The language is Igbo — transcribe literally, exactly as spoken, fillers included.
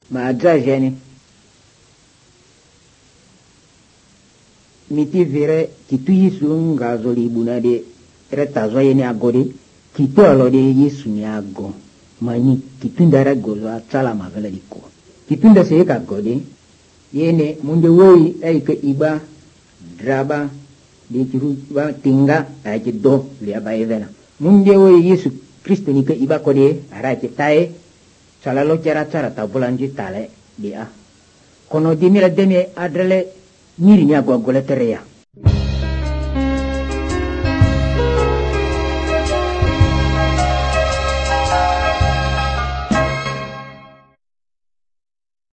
ma già geni miti vere kitu yisu ngazo libuna de retazo yeni agode kitu alode yisu ni ago mani kitu ndara gozo atala mavela liko kitu nda se ka gode yene munde woi ay ke iba draba de kiru ba tinga ay ke do le abayevela munde woi yisu kristo ni ke iba kode ara ke tae sala lo jara cara tabulanji tale dia kono dimira demi adrele miri ni agwa goleterea